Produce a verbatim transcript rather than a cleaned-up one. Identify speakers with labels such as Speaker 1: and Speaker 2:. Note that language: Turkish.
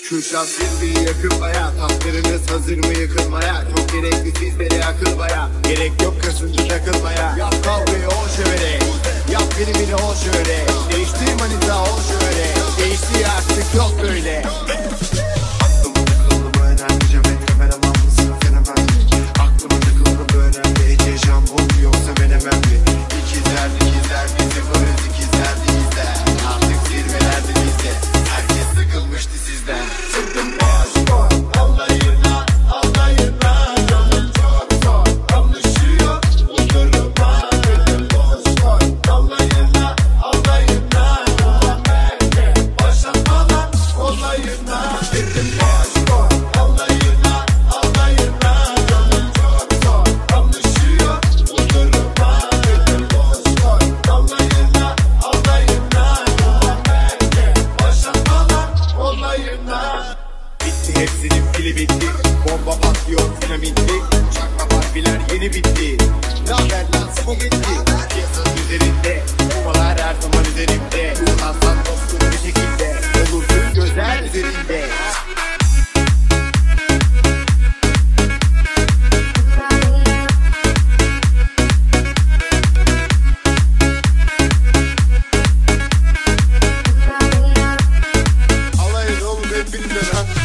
Speaker 1: Kürşat bir yakınmaya, tahtlarınız hazır mı yıkılmaya? Çok gerekli sizlere akıl baya, gerek yok kasıntı takılmaya. Yap kavgayı ol şöyle, yap beni beni ol şöyle. Değiştir manita ol şöyle, değişti artık yok böyle. Aklıma takıldı bu enerji, beklemene var mısın fenomen? Aklıma takıldı bu önemli, Ece jambon yoksa menemen mi? İkizler ikizler bizi varız, ikizler ikizler. Artık zirvelerde bizde, herkes sıkılmıştı sizden. Sıktım boş boş, Allah'ına, Allah'ına. Canım çok zor, anlaşıyor bu duruma. Sıktım boş boş, Allah'ına, Allah'ına. Muhammed'e başlatmalar olayına. Sıktım boş boş, Allah'ına, Allah'ına. Canım çok zor, anlaşıyor bu duruma. Sıktım boş boş, Allah'ına, Allah'ına. Muhammed'e başlatmalar olayına. Bitti hepsinin pili bitti. Bomba patlıyor dinamitli. Çakma harbiler yeni bitti. Naber lan spagetti. Piyasanın üzerinde, kumalar her zaman üzerimde. Hasan dostum bir şekilde, olursun gözler üzerinde. Alayın oğlum hep bilmem.